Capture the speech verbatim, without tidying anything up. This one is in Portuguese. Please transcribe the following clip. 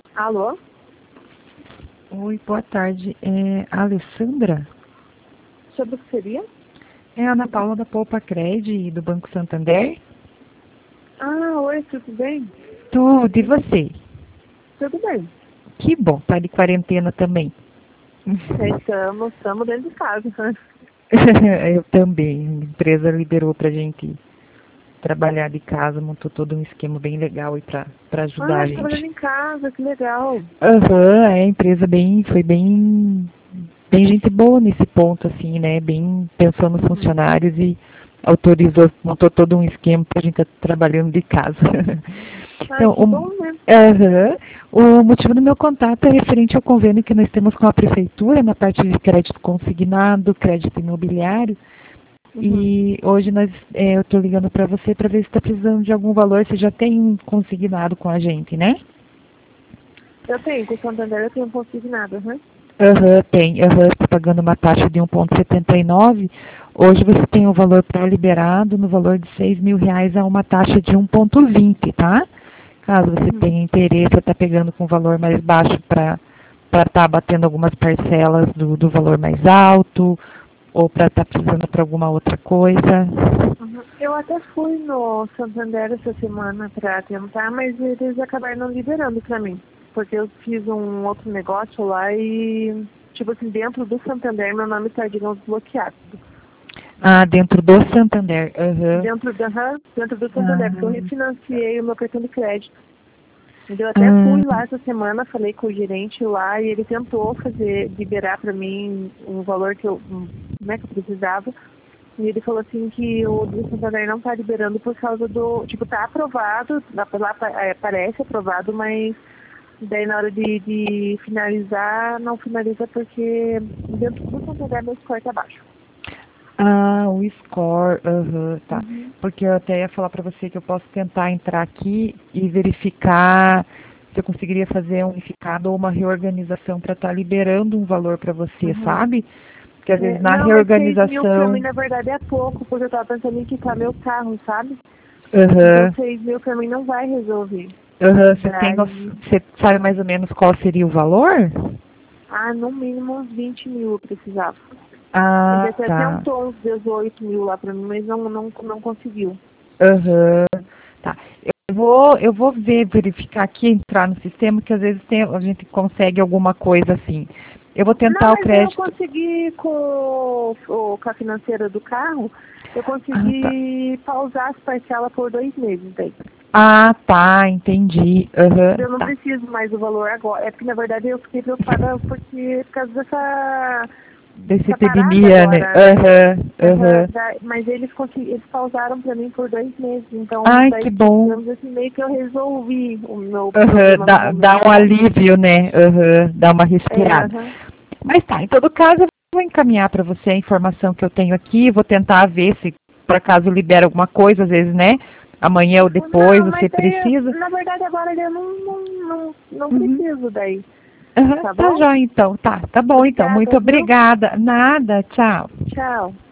Alô? Oi, boa tarde. É a Alessandra? Sobre o que seria? É a Ana Paula da Poupa Cred do Banco Santander? Ah, oi, tudo bem? Tudo, e você? Tudo bem. Que bom, tá de quarentena também. É, Estamos, estamos dentro de casa. Eu também. A empresa liberou pra gente trabalhar de casa, montou todo um esquema bem legal aí pra, pra ajudar Ah, a trabalhando gente. em casa, que legal. Aham, é, a empresa bem, foi bem, bem gente boa nesse ponto, assim, né? Bem pensou nos Uhum. funcionários e autorizou, montou todo um esquema para a gente estar trabalhando de casa. Ai, Então, que o, bom, né? aham, o motivo do meu contato é referente ao convênio que nós temos com a prefeitura na parte de crédito consignado, crédito imobiliário. Uhum. E hoje nós, é, eu estou ligando para você para ver se está precisando de algum valor. Você já tem um consignado com a gente, né? Eu tenho, com o Santander eu tenho consignado, né? Aham, tem. Aham, está pagando uma taxa de um vírgula setenta e nove. Hoje você tem o valor pré-liberado no valor de seis mil reais a uma taxa de um vírgula vinte, tá? Caso você Uhum. tenha interesse, está pegando com valor mais baixo para para estar batendo algumas parcelas do, do valor mais alto, ou para estar precisando para alguma outra coisa. Uhum. Eu até fui no Santander essa semana para tentar, mas eles acabaram não liberando para mim. Porque eu fiz um outro negócio lá e, tipo assim, dentro do Santander meu nome está, digamos, bloqueado. Ah, dentro do Santander. Aham. Dentro, da, aham, dentro do Santander, porque eu Ah, refinanciei o meu cartão de crédito. Eu até fui ah, lá essa semana, falei com o gerente lá e ele tentou fazer, liberar para mim um valor que eu, um, né, que eu precisava. E ele falou assim que o do Santander não tá liberando por causa do, tipo, tá aprovado, lá lá é, parece aprovado, mas daí na hora de, de finalizar, não finaliza porque dentro do Santander meu score tá baixo. ah, o score, aham, tá. Uhum. Porque eu até ia falar para você que eu posso tentar entrar aqui e verificar se eu conseguiria fazer um unificado ou uma reorganização para estar liberando um valor para você, Uhum. sabe? Porque às vezes É, na não, mas seis mil pra mim reorganização, na verdade é pouco, porque eu tava pensando em quitar meu carro, sabe? Então aham, seis mil pra mim não vai resolver. aham, você tem, noção- Daí, você sabe mais ou menos qual seria o valor? ah, no mínimo uns vinte mil eu precisava. Ele Ah, até tá. tentou uns dezoito mil lá pra mim, mas não, não, não conseguiu. Aham, tá. Eu vou, eu vou ver, verificar aqui, entrar no sistema, que às vezes tem, a gente consegue alguma coisa assim. Eu vou Não, tentar o mas eu crédito. consegui com, o, com a financeira do carro, eu Ah, tá. consegui pausar as parcelas por dois meses daí. Ah, tá, entendi. Aham, Eu não tá. preciso mais do valor agora. É porque na verdade eu fiquei preocupada porque por causa dessa Dessa essa parada epidemia, né? agora, né? Aham, Aham, aham. da- mas eles, consegui- eles pausaram pra mim por dois meses, então Ai, daí, que bom. digamos assim, meio que eu resolvi o meu Aham, problema no dá, dá momento, um sabe? alívio, né? Aham, dá uma É, respirada. aham. Mas tá, em todo caso, eu vou encaminhar para você a informação que eu tenho aqui, vou tentar ver se por acaso libera alguma coisa, às vezes, né? Amanhã ou Uhum. depois Não, você mas daí, precisa. na verdade agora eu não, não, não, não Uhum. preciso daí, Aham, tá tá bom? joia então, tá, tá bom então. Muito Obrigada, viu? obrigada. Nada, tchau. Tchau.